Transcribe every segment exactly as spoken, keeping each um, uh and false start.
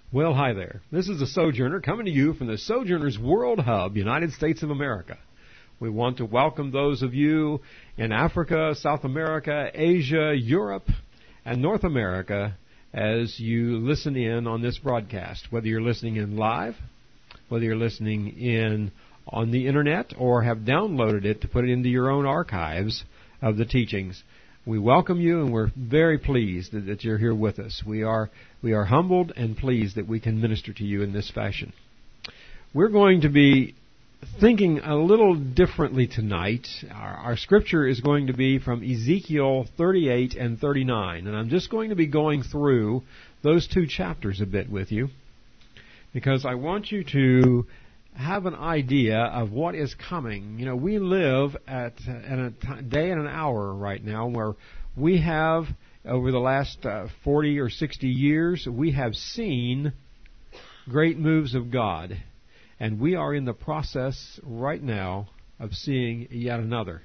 Well, hi there. This is the Sojourner coming to you from the Sojourner's World Hub, United States of America. We want to welcome those of you in Africa, South America, Asia, Europe, and North America as you listen in on this broadcast, whether you're listening in live, whether you're listening in on the Internet, or have downloaded it to put it into your own archives of the teachings. We welcome you, and we're very pleased that, that you're here with us. We are we are humbled and pleased that we can minister to you in this fashion. We're going to be thinking a little differently tonight. Our, our scripture is going to be from Ezekiel thirty-eight and thirty-nine, and I'm just going to be going through those two chapters a bit with you, because I want you to have an idea of what is coming. You know, we live at in a t- day and an hour right now where we have, over the last uh, forty or sixty years, we have seen great moves of God. And we are in the process right now of seeing yet another.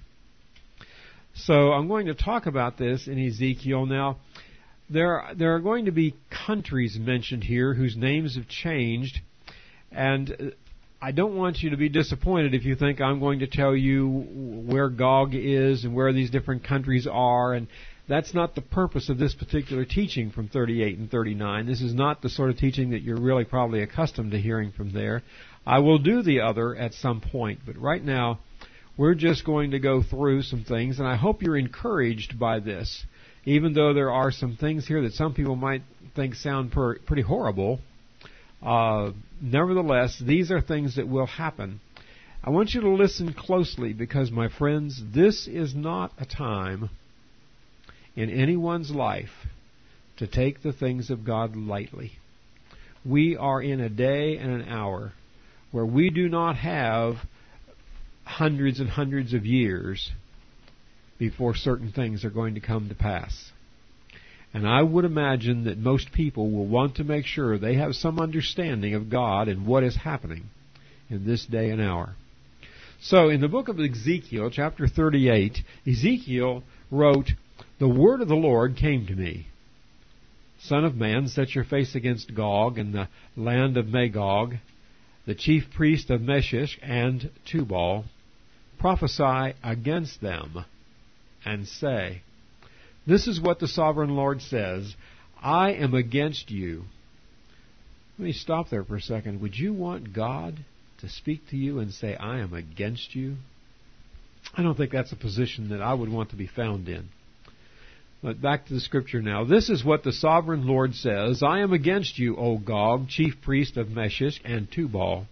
So I'm going to talk about this in Ezekiel. Now, there, there are going to be countries mentioned here whose names have changed, and I don't want you to be disappointed if you think I'm going to tell you where Gog is and where these different countries are, and that's not the purpose of this particular teaching from thirty-eight and thirty-nine. This is not the sort of teaching that you're really probably accustomed to hearing from there. I will do the other at some point, but right now we're just going to go through some things, and I hope you're encouraged by this, even though there are some things here that some people might think sound per, pretty horrible. Uh, nevertheless, these are things that will happen. I want you to listen closely because, my friends, this is not a time in anyone's life to take the things of God lightly. We are in a day and an hour where we do not have hundreds and hundreds of years before certain things are going to come to pass. And I would imagine that most people will want to make sure they have some understanding of God and what is happening in this day and hour. So, in the book of Ezekiel, chapter thirty-eight, Ezekiel wrote, "The word of the Lord came to me. Son of man, set your face against Gog and the land of Magog, the chief priest of Meshech and Tubal. Prophesy against them and say, this is what the sovereign Lord says, I am against you." Let me stop there for a second. Would you want God to speak to you and say, I am against you? I don't think that's a position that I would want to be found in. But back to the scripture now. This is what the sovereign Lord says, I am against you, O Gog, chief priest of Meshech and Tubal.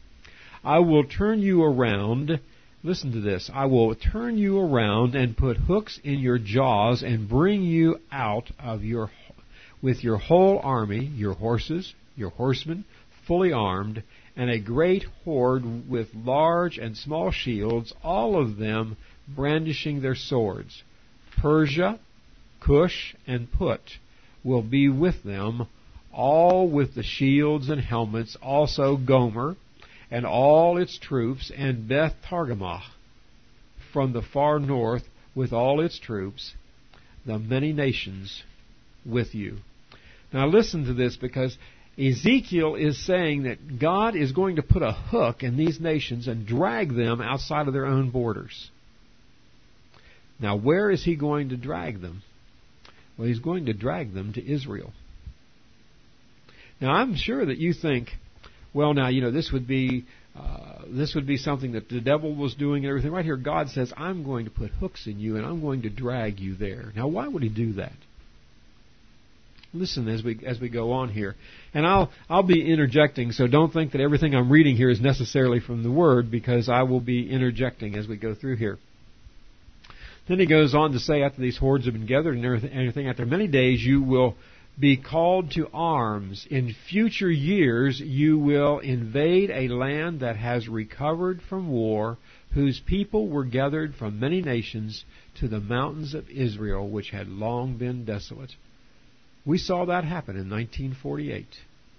I will turn you around. Listen to this. I will turn you around and put hooks in your jaws and bring you out of your with your whole army, your horses, your horsemen, fully armed, and a great horde with large and small shields, all of them brandishing their swords. Persia, Cush, and Put will be with them, all with the shields and helmets, also Gomer, and all its troops, and Beth Targamah from the far north with all its troops, the many nations with you. Now listen to this, because Ezekiel is saying that God is going to put a hook in these nations and drag them outside of their own borders. Now where is he going to drag them? Well, he's going to drag them to Israel. Now I'm sure that you think, well, now, you know, this would be uh, this would be something that the devil was doing and everything. Right here, God says, I'm going to put hooks in you and I'm going to drag you there. Now, why would he do that? Listen as we as we go on here. And I'll I'll be interjecting, so don't think that everything I'm reading here is necessarily from the Word, because I will be interjecting as we go through here. Then he goes on to say, after these hordes have been gathered and everything, after many days you will be called to arms. In future years you will invade a land that has recovered from war, whose people were gathered from many nations to the mountains of Israel, which had long been desolate. We saw that happen in nineteen forty-eight,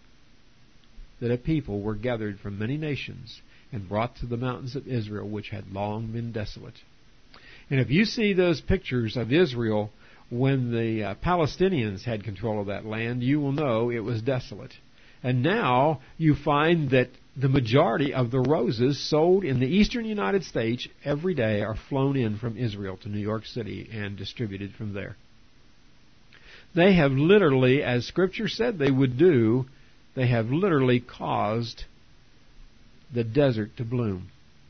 that a people were gathered from many nations and brought to the mountains of Israel, which had long been desolate. And if you see those pictures of Israel when the uh, Palestinians had control of that land, you will know it was desolate. And now you find that the majority of the roses sold in the eastern United States every day are flown in from Israel to New York City and distributed from there. They have literally, as Scripture said they would do, they have literally caused the desert to bloom.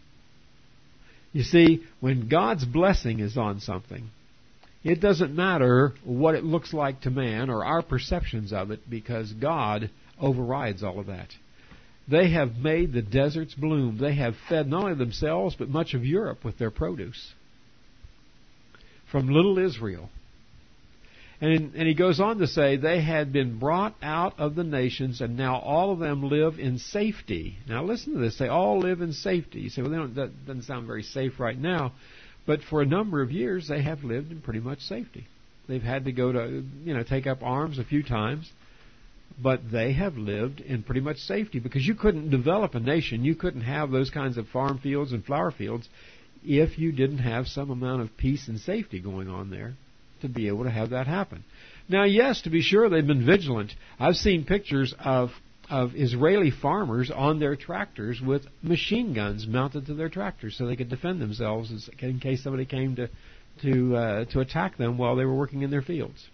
You see, when God's blessing is on something, it doesn't matter what it looks like to man or our perceptions of it, because God overrides all of that. They have made the deserts bloom. They have fed not only themselves, but much of Europe with their produce from little Israel. And, and he goes on to say, they had been brought out of the nations, and now all of them live in safety. Now listen to this. They all live in safety. You say, well, they don't, that doesn't sound very safe right now. But for a number of years, they have lived in pretty much safety. They've had to go to, you know, take up arms a few times. But they have lived in pretty much safety, because you couldn't develop a nation, you couldn't have those kinds of farm fields and flower fields if you didn't have some amount of peace and safety going on there to be able to have that happen. Now, yes, to be sure, they've been vigilant. I've seen pictures of of Israeli farmers on their tractors with machine guns mounted to their tractors so they could defend themselves in case somebody came to to uh, to attack them while they were working in their fields.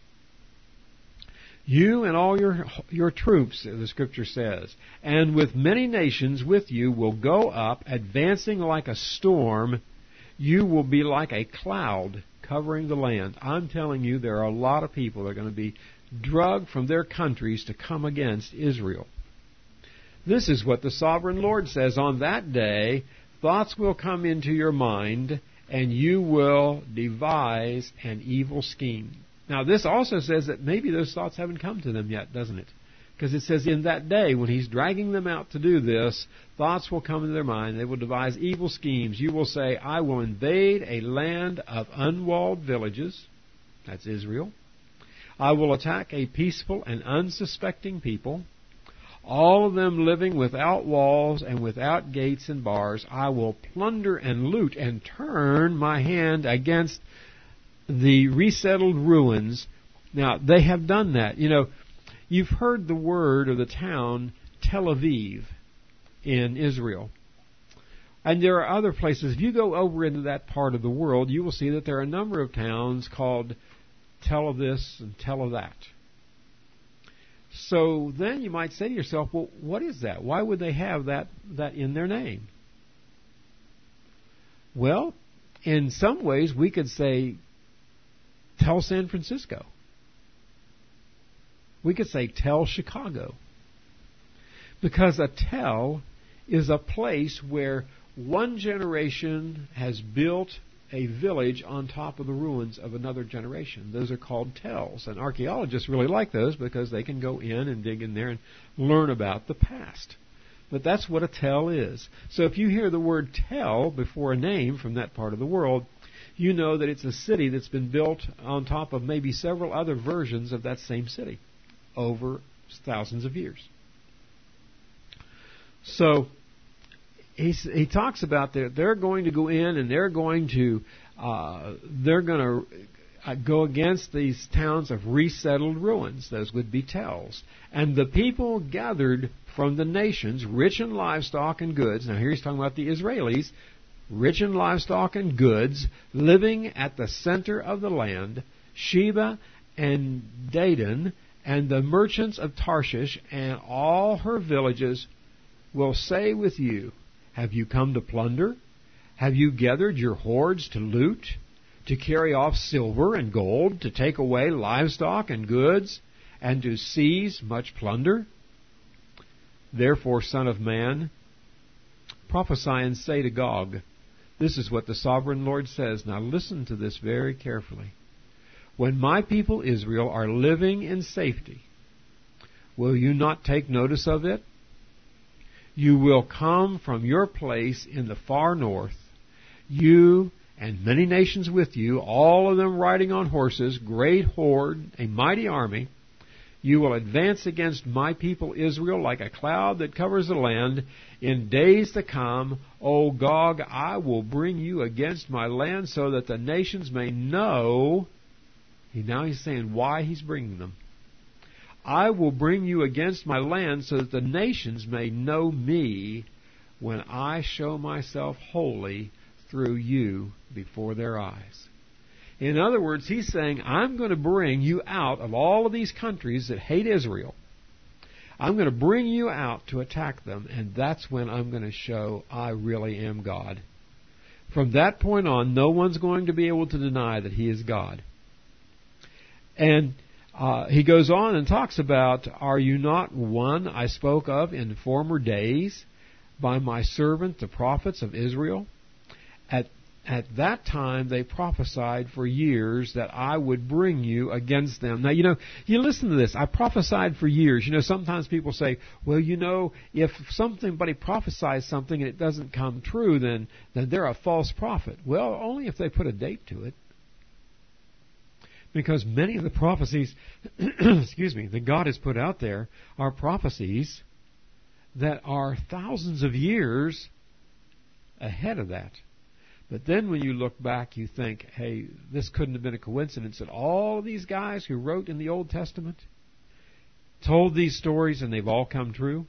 You and all your your troops, the Scripture says, and with many nations with you will go up, advancing like a storm. You will be like a cloud covering the land. I'm telling you, there are a lot of people that are going to be drugged from their countries to come against Israel. This is what the Sovereign Lord says. On that day, thoughts will come into your mind, and you will devise an evil scheme. Now, this also says that maybe those thoughts haven't come to them yet, doesn't it? Because it says in that day, when he's dragging them out to do this, thoughts will come into their mind. They will devise evil schemes. You will say, I will invade a land of unwalled villages. That's Israel. I will attack a peaceful and unsuspecting people, all of them living without walls and without gates and bars. I will plunder and loot and turn my hand against the resettled ruins. Now, they have done that. You know, you've heard the word of the town Tel Aviv in Israel. And there are other places. If you go over into that part of the world, you will see that there are a number of towns called Tel of this and Tel of that. So then you might say to yourself, well, what is that? Why would they have that, that in their name? Well, in some ways we could say Tell San Francisco. We could say Tell Chicago. Because a tell is a place where one generation has built a village on top of the ruins of another generation. Those are called tells. And archaeologists really like those because they can go in and dig in there and learn about the past. But that's what a tell is. So if you hear the word tell before a name from that part of the world, you know that it's a city that's been built on top of maybe several other versions of that same city over thousands of years. So he he talks about that they're going to go in and they're going to uh, they're going to uh, go against these towns of resettled ruins. Those would be tells. And the people gathered from the nations, rich in livestock and goods. Now here he's talking about the Israelis, rich in livestock and goods, living at the center of the land, Sheba and Dedan, and the merchants of Tarshish and all her villages will say with you, have you come to plunder? Have you gathered your hoards to loot, to carry off silver and gold, to take away livestock and goods, and to seize much plunder? Therefore, Son of Man, prophesy and say to Gog, this is what the Sovereign Lord says. Now listen to this very carefully. When my people Israel are living in safety, will you not take notice of it? You will come from your place in the far north, you and many nations with you, all of them riding on horses, great horde, a mighty army. You will advance against my people Israel like a cloud that covers the land. In days to come, O Gog, I will bring you against my land so that the nations may know. Now he's saying why he's bringing them. I will bring you against my land so that the nations may know me when I show myself holy through you before their eyes. In other words, he's saying, I'm going to bring you out of all of these countries that hate Israel. I'm going to bring you out to attack them, and that's when I'm going to show I really am God. From that point on, no one's going to be able to deny that he is God. And uh, he goes on and talks about, are you not one I spoke of in former days by my servant, the prophets of Israel? At At that time they prophesied for years that I would bring you against them. Now, you know, you listen to this. I prophesied for years. You know, sometimes people say, well, you know, if somebody prophesies something and it doesn't come true, then, then they're a false prophet. Well, only if they put a date to it. Because many of the prophecies, excuse me, that God has put out there are prophecies that are thousands of years ahead of that. But then when you look back, you think, hey, this couldn't have been a coincidence that all of these guys who wrote in the Old Testament told these stories and they've all come true.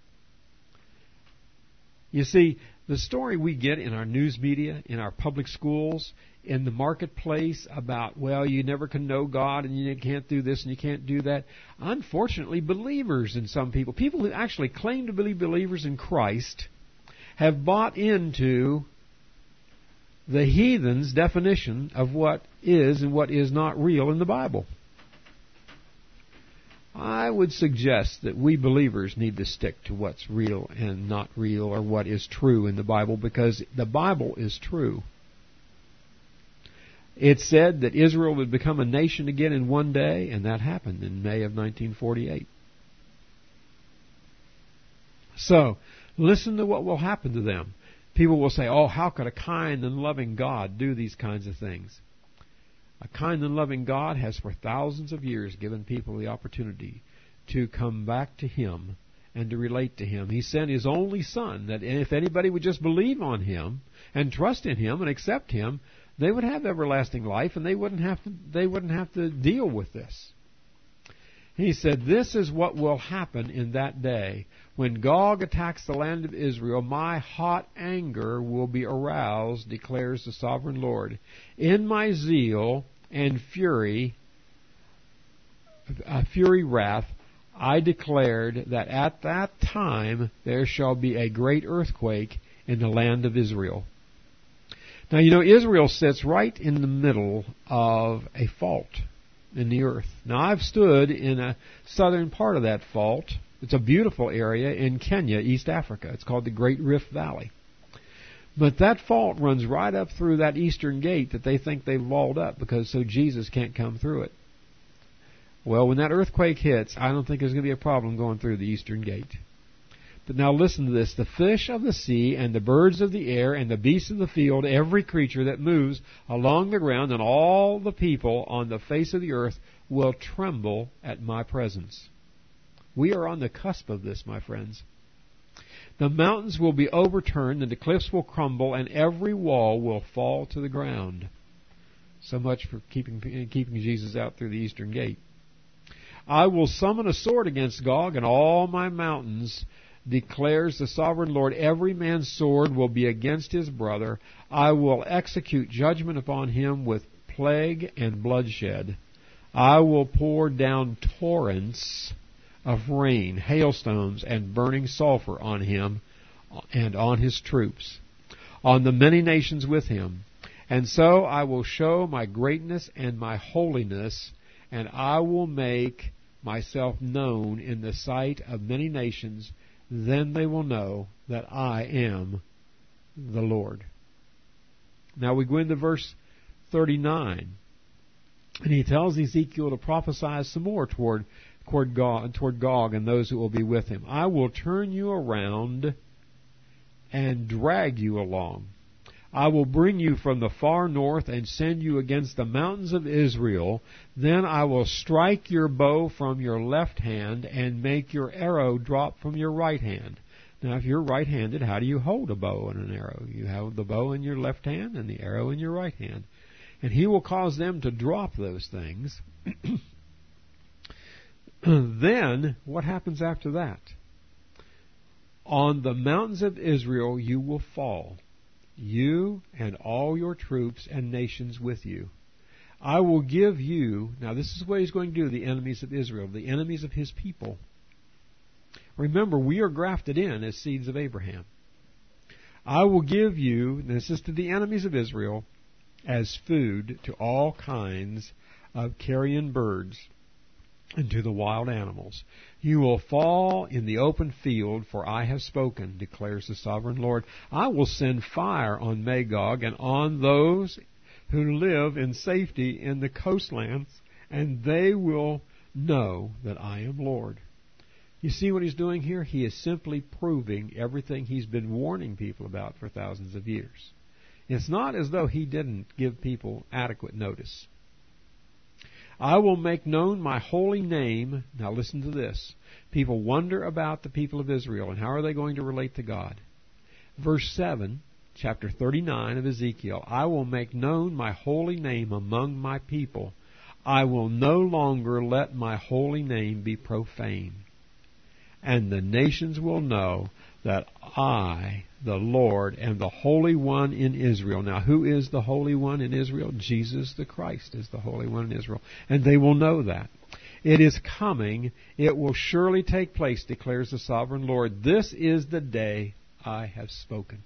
You see, the story we get in our news media, in our public schools, in the marketplace about, well, you never can know God and you can't do this and you can't do that. Unfortunately, believers in some people, people who actually claim to be believers in Christ, have bought into the heathen's definition of what is and what is not real in the Bible. I would suggest that we believers need to stick to what's real and not real, or what is true in the Bible, because the Bible is true. It said that Israel would become a nation again in one day, and that happened in May of nineteen forty-eight. So, listen to what will happen to them. People will say, oh, how could a kind and loving God do these kinds of things? A kind and loving God has for thousands of years given people the opportunity to come back to Him and to relate to Him. He sent His only Son, that if anybody would just believe on Him and trust in Him and accept Him, they would have everlasting life, and they wouldn't have to, they wouldn't have to deal with this. He said, this is what will happen in that day. When Gog attacks the land of Israel, my hot anger will be aroused, declares the sovereign Lord. In my zeal and fury, uh, fury wrath, I declared that at that time there shall be a great earthquake in the land of Israel. Now, you know, Israel sits right in the middle of a fault in the earth. Now, I've stood in a southern part of that fault. It's a beautiful area in Kenya, East Africa. It's called the Great Rift Valley. But that fault runs right up through that eastern gate that they think they've walled up, because so Jesus can't come through it. Well, when that earthquake hits, I don't think there's going to be a problem going through the eastern gate. But now listen to this. The fish of the sea and the birds of the air and the beasts of the field, every creature that moves along the ground, and all the people on the face of the earth will tremble at my presence. We are on the cusp of this, my friends. The mountains will be overturned, and the cliffs will crumble, and every wall will fall to the ground. So much for keeping, keeping Jesus out through the eastern gate. I will summon a sword against Gog, and all my mountains, declares the sovereign Lord. Every man's sword will be against his brother. I will execute judgment upon him with plague and bloodshed. I will pour down torrents of rain, hailstones, and burning sulfur on him and on his troops, on the many nations with him. And so I will show my greatness and my holiness, and I will make myself known in the sight of many nations. Then they will know that I am the Lord. Now we go into verse thirty-nine. And he tells Ezekiel to prophesy some more toward, toward, Gog, toward Gog and those who will be with him. I will turn you around and drag you along. I will bring you from the far north and send you against the mountains of Israel. Then I will strike your bow from your left hand and make your arrow drop from your right hand. Now, if you're right-handed, how do you hold a bow and an arrow? You have the bow in your left hand and the arrow in your right hand. And he will cause them to drop those things. then what happens after that? On the mountains of Israel you will fall, you and all your troops and nations with you. I will give you, now this is what he's going to do, the enemies of Israel, the enemies of his people. Remember, we are grafted in as seeds of Abraham. I will give you, this is to the enemies of Israel, as food to all kinds of carrion birds and to the wild animals. You will fall in the open field, for I have spoken, declares the sovereign Lord. I will send fire on Magog and on those who live in safety in the coastlands, and they will know that I am Lord. You see what he's doing here? He is simply proving everything he's been warning people about for thousands of years. It's not as though he didn't give people adequate notice. I will make known my holy name. Now listen to this. People wonder about the people of Israel and how are they going to relate to God. Verse seven, chapter thirty-nine of Ezekiel. I will make known my holy name among my people. I will no longer let my holy name be profane. And the nations will know that I, the Lord, am the Holy One in Israel. Now, who is the Holy One in Israel? Jesus the Christ is the Holy One in Israel. And they will know that. It is coming. It will surely take place, declares the sovereign Lord. This is the day I have spoken.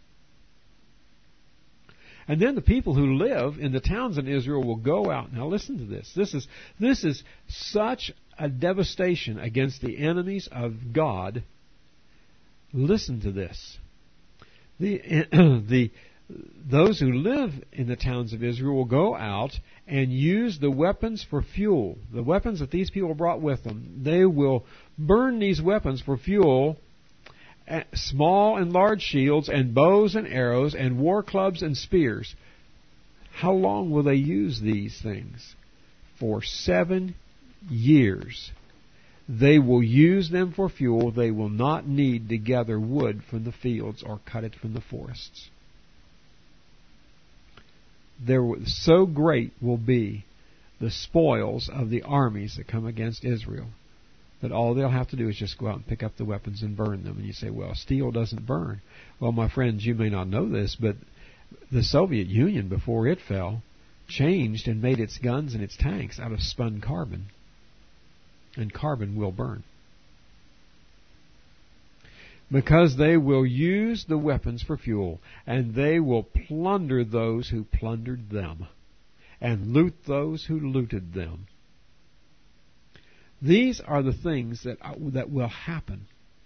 And then the people who live in the towns in Israel will go out. Now listen to this. This is, this is such a devastation against the enemies of God. Listen to this. The, the, those who live in the towns of Israel will go out and use the weapons for fuel. The weapons that these people brought with them. They will burn these weapons for fuel. Small and large shields and bows and arrows and war clubs and spears. How long will they use these things? For seven years. They will use them for fuel. They will not need to gather wood from the fields or cut it from the forests. There, so great will be the spoils of the armies that come against Israel that all they'll have to do is just go out and pick up the weapons and burn them. And you say, well, steel doesn't burn. Well, my friends, you may not know this, but the Soviet Union, before it fell, changed and made its guns and its tanks out of spun carbon. And carbon will burn. Because they will use the weapons for fuel, and they will plunder those who plundered them, and loot those who looted them. These are the things that, that will happen.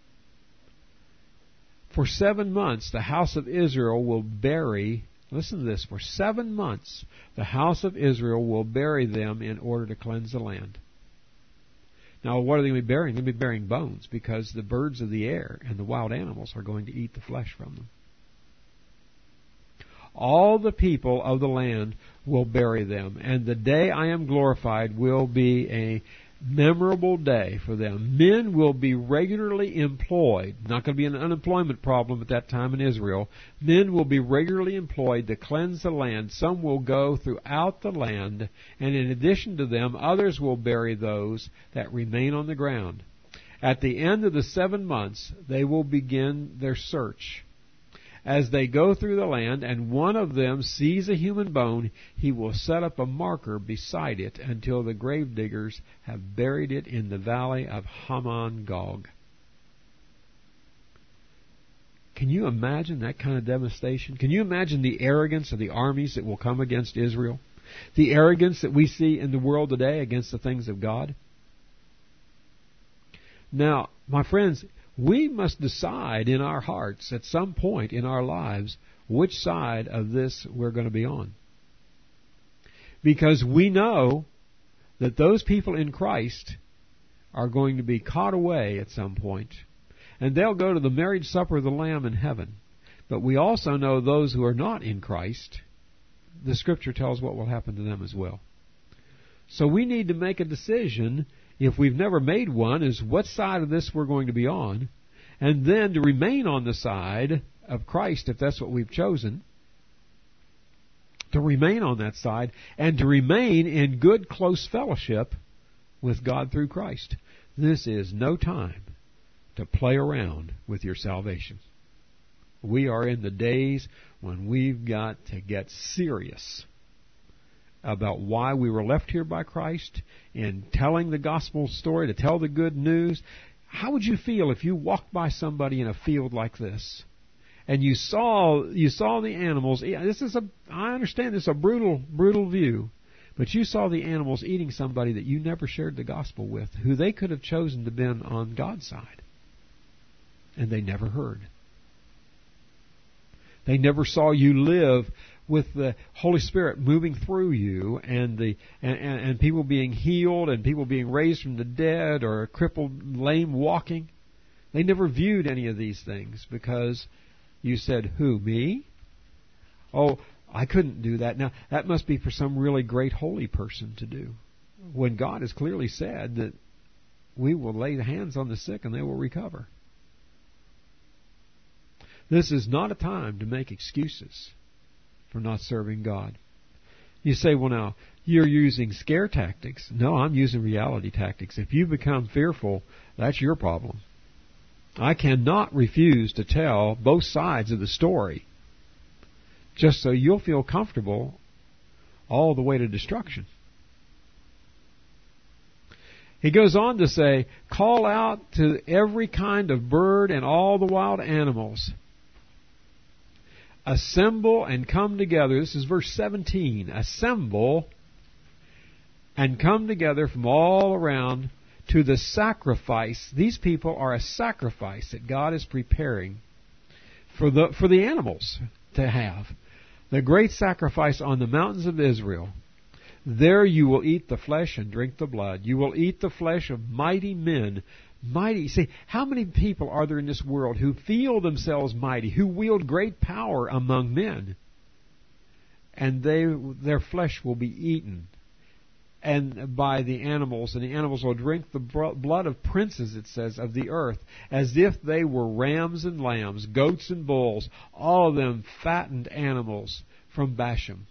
For seven months, the house of Israel will bury, listen to this, for seven months, the house of Israel will bury them in order to cleanse the land. Now, what are they going to be burying? They're going to be burying bones, because the birds of the air and the wild animals are going to eat the flesh from them. All the people of the land will bury them, and the day I am glorified will be a memorable day for them. Men will be regularly employed. Not going to be an unemployment problem at that time in Israel. Men will be regularly employed to cleanse the land. Some will go throughout the land, and in addition to them, others will bury those that remain on the ground. At the end of the seven months, they will begin their search. As they go through the land, and one of them sees a human bone, he will set up a marker beside it until the gravediggers have buried it in the valley of Hamon Gog. Can you imagine that kind of devastation? Can you imagine the arrogance of the armies that will come against Israel? The arrogance that we see in the world today against the things of God? Now, my friends, we must decide in our hearts at some point in our lives which side of this we're going to be on. Because we know that those people in Christ are going to be caught away at some point, and they'll go to the marriage supper of the Lamb in heaven. But we also know those who are not in Christ, the Scripture tells what will happen to them as well. So we need to make a decision, if we've never made one, is what side of this we're going to be on, and then to remain on the side of Christ, if that's what we've chosen, to remain on that side, and to remain in good, close fellowship with God through Christ. This is no time to play around with your salvation. We are in the days when we've got to get serious about why we were left here by Christ, in telling the gospel story, to tell the good news. How would you feel if you walked by somebody in a field like this, and you saw you saw the animals? This is a I understand this is a brutal brutal view, but you saw the animals eating somebody that you never shared the gospel with, who they could have chosen to been on God's side, and they never heard. They never saw you live with the Holy Spirit moving through you, and the and, and, and people being healed, and people being raised from the dead, or crippled, lame walking. They never viewed any of these things because you said, "Who, me? Oh, I couldn't do that." Now, that must be for some really great holy person to do, when God has clearly said that we will lay hands on the sick and they will recover. This is not a time to make excuses for not serving God. You say, well, now, you're using scare tactics. No, I'm using reality tactics. If you become fearful, that's your problem. I cannot refuse to tell both sides of the story just so you'll feel comfortable all the way to destruction. He goes on to say, call out to every kind of bird and all the wild animals. Assemble and come together. This is verse seventeen. Assemble and come together from all around to the sacrifice. These people are a sacrifice that God is preparing for the for the animals to have. The great sacrifice on the mountains of Israel. There you will eat the flesh and drink the blood. You will eat the flesh of mighty men. Mighty. See, how many people are there in this world who feel themselves mighty, who wield great power among men, and they their flesh will be eaten and by the animals, and the animals will drink the blood of princes, it says, of the earth, as if they were rams and lambs, goats and bulls, all of them fattened animals from Bashan.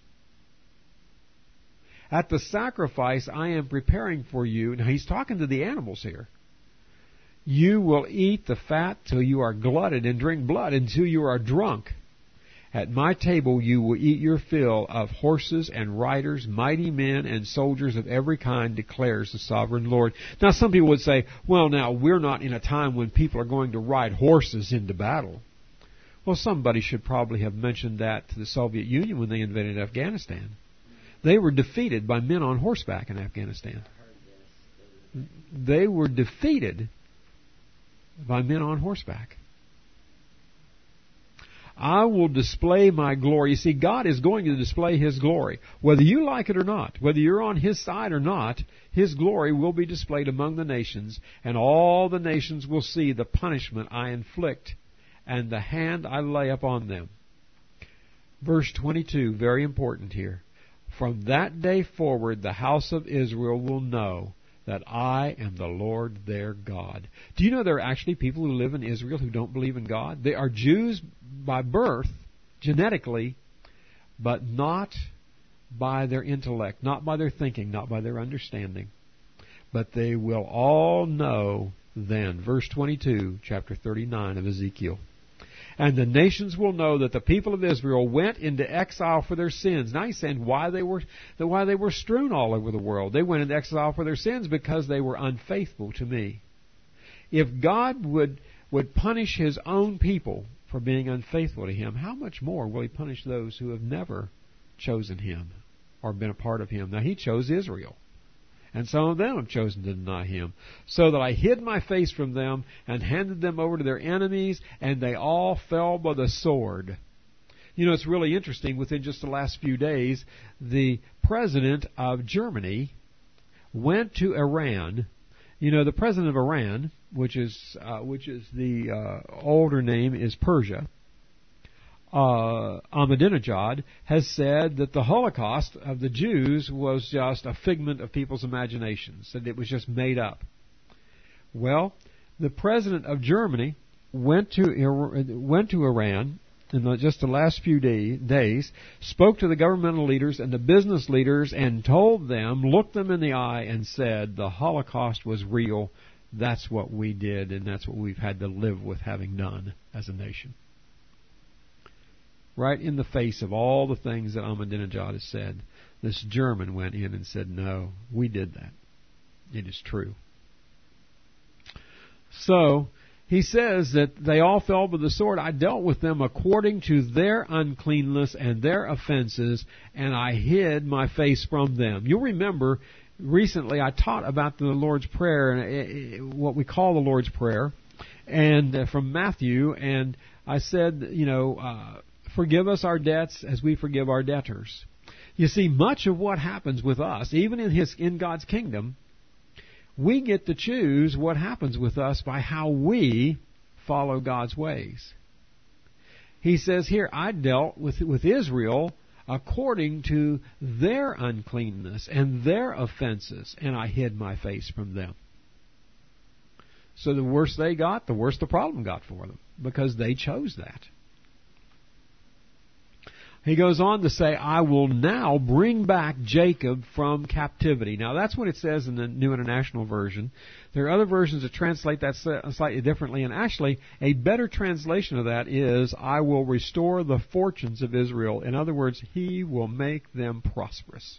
At the sacrifice I am preparing for you. Now he's talking to the animals here. You will eat the fat till you are glutted, and drink blood until you are drunk. At my table you will eat your fill of horses and riders, mighty men and soldiers of every kind, declares the sovereign Lord. Now some people would say, well, now we're not in a time when people are going to ride horses into battle. Well, somebody should probably have mentioned that to the Soviet Union when they invaded Afghanistan. They were defeated by men on horseback in Afghanistan. They were defeated by men on horseback. I will display my glory. You see, God is going to display His glory. Whether you like it or not, whether you're on His side or not, His glory will be displayed among the nations, and all the nations will see the punishment I inflict and the hand I lay upon them. Verse twenty-two, very important here. From that day forward, the house of Israel will know that I am the Lord their God. Do you know there are actually people who live in Israel who don't believe in God? They are Jews by birth, genetically, but not by their intellect, not by their thinking, not by their understanding. But they will all know then. Verse twenty-two, chapter thirty-nine of Ezekiel. And the nations will know that the people of Israel went into exile for their sins. Now he's saying why they were why they were strewn all over the world. They went into exile for their sins because they were unfaithful to me. If God would would punish His own people for being unfaithful to Him, how much more will He punish those who have never chosen Him or been a part of Him? Now He chose Israel. And some of them have chosen to deny Him. So that I hid my face from them and handed them over to their enemies, and they all fell by the sword. You know, it's really interesting. Within just the last few days, the president of Germany went to Iran. You know, the president of Iran, which is uh, which is the uh, older name is Persia, Uh, Ahmadinejad has said that the Holocaust of the Jews was just a figment of people's imaginations, that it was just made up. Well, the president of Germany went to went to Iran in the, just the last few day, days, spoke to the governmental leaders and the business leaders and told them, looked them in the eye and said the Holocaust was real. That's what we did, and that's what we've had to live with having done as a nation. Right in the face of all the things that Ahmadinejad has said, this German went in and said, no, we did that. It is true. So, he says that they all fell by the sword. I dealt with them according to their uncleanness and their offenses, and I hid my face from them. You'll remember, recently I taught about the Lord's Prayer, what we call the Lord's Prayer, and uh, from Matthew, and I said, you know, uh, forgive us our debts as we forgive our debtors. You see, much of what happens with us, even in His in God's kingdom, we get to choose what happens with us by how we follow God's ways. He says here, I dealt with, with Israel according to their uncleanness and their offenses, and I hid my face from them. So the worse they got, the worse the problem got for them, because they chose that. He goes on to say, I will now bring back Jacob from captivity. Now, that's what it says in the New International Version. There are other versions that translate that slightly differently, and actually, a better translation of that is, I will restore the fortunes of Israel. In other words, He will make them prosperous.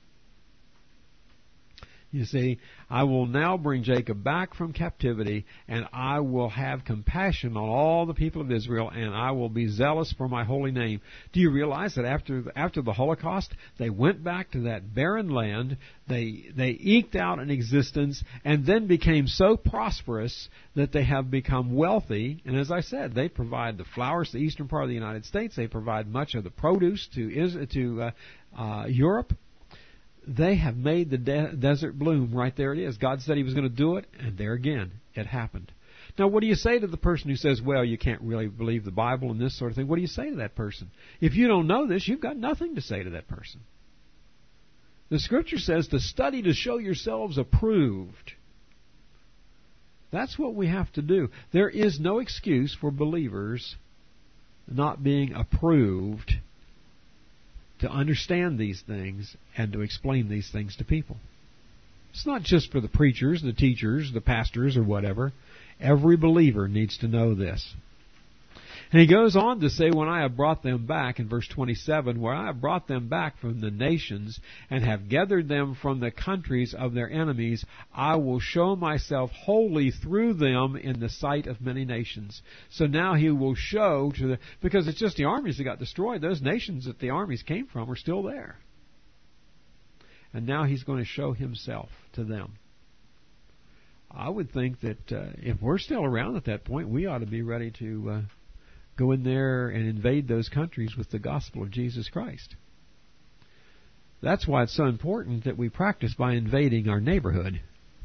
You see, I will now bring Jacob back from captivity, and I will have compassion on all the people of Israel, and I will be zealous for my holy name. Do you realize that after after the Holocaust, they went back to that barren land, they they eked out an existence, and then became so prosperous that they have become wealthy. And as I said, they provide the flowers to the eastern part of the United States. They provide much of the produce to to uh, uh, Europe. They have made the de- desert bloom. Right there it is. God said He was going to do it, and there again, it happened. Now, what do you say to the person who says, well, you can't really believe the Bible and this sort of thing? What do you say to that person? If you don't know this, you've got nothing to say to that person. The Scripture says to study to show yourselves approved. That's what we have to do. There is no excuse for believers not being approved to understand these things and to explain these things to people. It's not just for the preachers, the teachers, the pastors, or whatever. Every believer needs to know this. And he goes on to say, when I have brought them back, in verse twenty-seven, where I have brought them back from the nations and have gathered them from the countries of their enemies, I will show myself holy through them in the sight of many nations. So now He will show to the, because it's just the armies that got destroyed. Those nations that the armies came from are still there. And now He's going to show Himself to them. I would think that uh, if we're still around at that point, we ought to be ready to uh, go in there and invade those countries with the gospel of Jesus Christ. That's why it's so important that we practice by invading our neighborhood.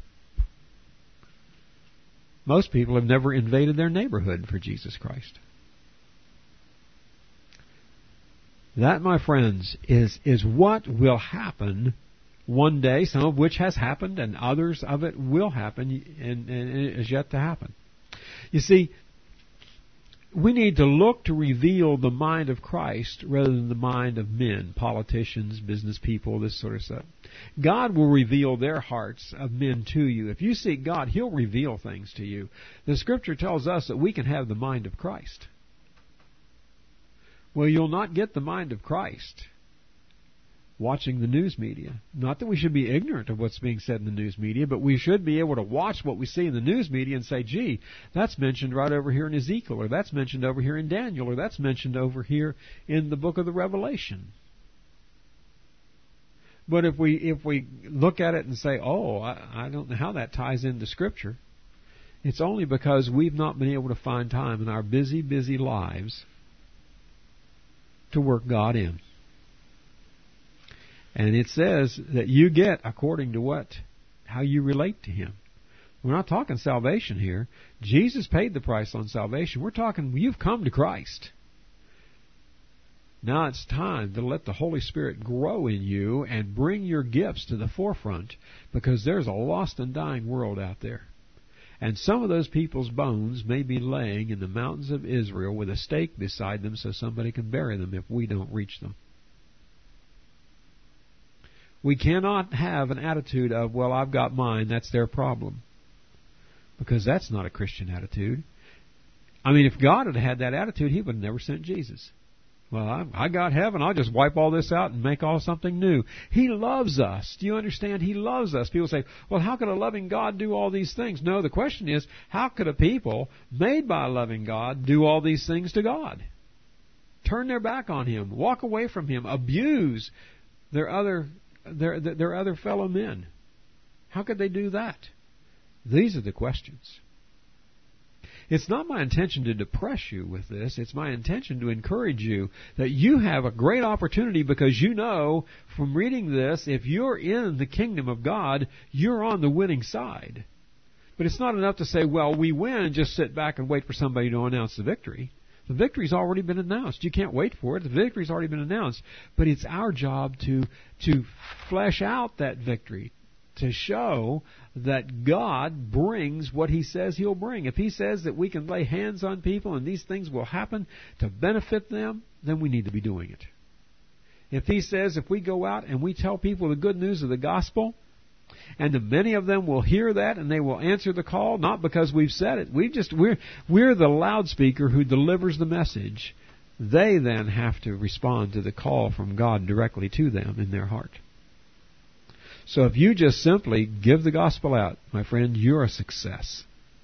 Most people have never invaded their neighborhood for Jesus Christ. That, my friends, is, is what will happen one day, some of which has happened, and others of it will happen, and, and it is yet to happen. You see, we need to look to reveal the mind of Christ rather than the mind of men, politicians, business people, this sort of stuff. God will reveal their hearts of men to you. If you seek God, He'll reveal things to you. The Scripture tells us that we can have the mind of Christ. Well, you'll not get the mind of Christ watching the news media. Not that we should be ignorant of what's being said in the news media, but we should be able to watch what we see in the news media and say, gee, that's mentioned right over here in Ezekiel, or that's mentioned over here in Daniel, or that's mentioned over here in the book of the Revelation. But if we if we look at it and say, oh, I, I don't know how that ties into Scripture, it's only because we've not been able to find time in our busy, busy lives to work God in. And it says that you get according to what, how you relate to Him. We're not talking salvation here. Jesus paid the price on salvation. We're talking you've come to Christ. Now it's time to let the Holy Spirit grow in you and bring your gifts to the forefront, because there's a lost and dying world out there. And some of those people's bones may be laying in the mountains of Israel with a stake beside them so somebody can bury them if we don't reach them. We cannot have an attitude of, well, I've got mine, that's their problem. because that's not a Christian attitude. I mean, if God had had that attitude, He would have never sent Jesus. Well, I, I got heaven. I'll just wipe all this out and make all something new. He loves us. Do you understand? He loves us. People say, well, how could a loving God do all these things? No, the question is, how could a people made by a loving God do all these things to God? Turn their back on Him, walk away from Him, abuse their other their their other fellow men. How could they do that? These are the questions. It's not my intention to depress you with this. It's my intention to encourage you that you have a great opportunity, because you know from reading this, if you're in the kingdom of God, you're on the winning side. But it's not enough to say, well, we win, and just sit back and wait for somebody to announce the victory. The victory's already been announced. You can't wait for it. The victory's already been announced. But it's our job to to flesh out that victory, to show that God brings what He says He'll bring. If He says that we can lay hands on people and these things will happen to benefit them, then we need to be doing it. If He says if we go out and we tell people the good news of the gospel, and the many of them will hear that and they will answer the call, not because we've said it. We just we're we're the loudspeaker who delivers the message. They then have to respond to the call from God directly to them in their heart. So if you just simply give the gospel out, my friend, you're a success.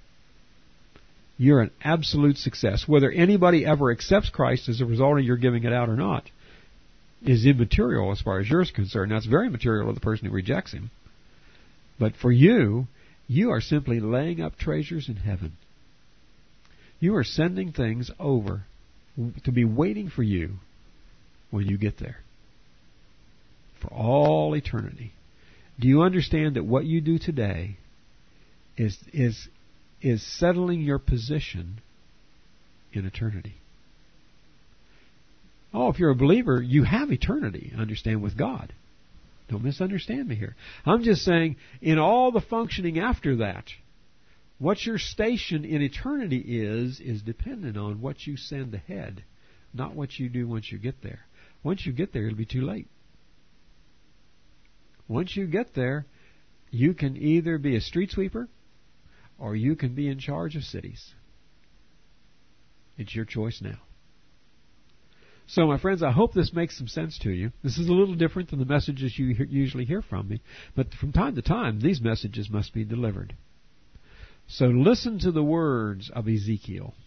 You're an absolute success. Whether anybody ever accepts Christ as a result of your giving it out or not is immaterial as far as you're concerned. Now, it's very material to the person who rejects Him. But for you, you are simply laying up treasures in heaven. You are sending things over to be waiting for you when you get there for all eternity. Do you understand that what you do today is is is settling your position in eternity? Oh, if you're a believer, you have eternity, understand, with God. Don't misunderstand me here. I'm just saying, in all the functioning after that, what your station in eternity is, is dependent on what you send ahead, not what you do once you get there. Once you get there, it'll be too late. Once you get there, you can either be a street sweeper or you can be in charge of cities. It's your choice now. So, my friends, I hope this makes some sense to you. This is a little different than the messages you usually hear from me, but from time to time, these messages must be delivered. So listen to the words of Ezekiel.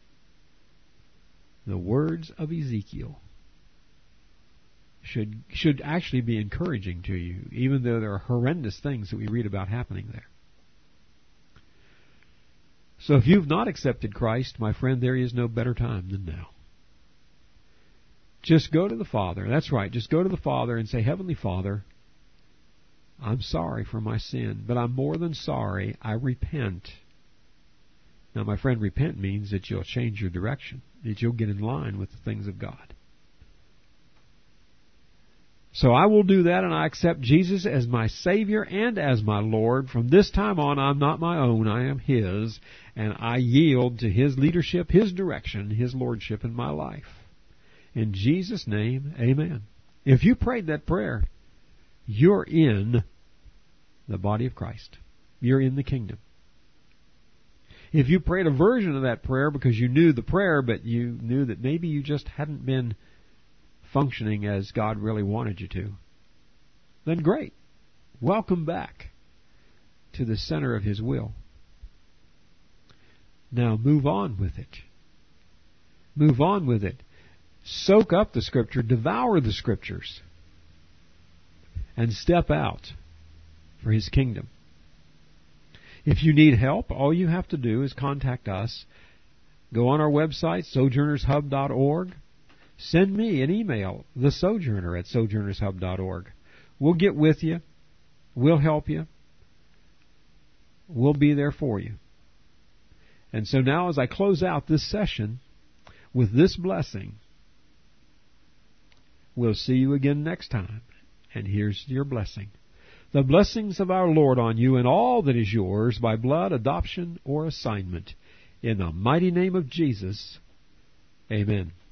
The words of Ezekiel should should actually be encouraging to you, even though there are horrendous things that we read about happening there. So if you've not accepted Christ, my friend, there is no better time than now. Just go to the Father. That's right. Just go to the Father and say, Heavenly Father, I'm sorry for my sin, but I'm more than sorry. I repent. Now, my friend, repent means that you'll change your direction, that you'll get in line with the things of God. So I will do that, and I accept Jesus as my Savior and as my Lord. From this time on, I'm not my own. I am His, and I yield to His leadership, His direction, His lordship in my life. In Jesus' name, amen. If you prayed that prayer, you're in the body of Christ. You're in the kingdom. If you prayed a version of that prayer because you knew the prayer, but you knew that maybe you just hadn't been functioning as God really wanted you to, then great. Welcome back to the center of His will. Now move on with it. Move on with it. Soak up the Scripture, devour the Scriptures, and step out for His kingdom. If you need help, all you have to do is contact us. Go on our website, sojourners hub dot org. Send me an email, the Sojourner at sojourners hub dot org. We'll get with you. We'll help you. We'll be there for you. And so now as I close out this session with this blessing, we'll see you again next time. And here's your blessing. The blessings of our Lord on you and all that is yours by blood, adoption, or assignment. In the mighty name of Jesus, amen.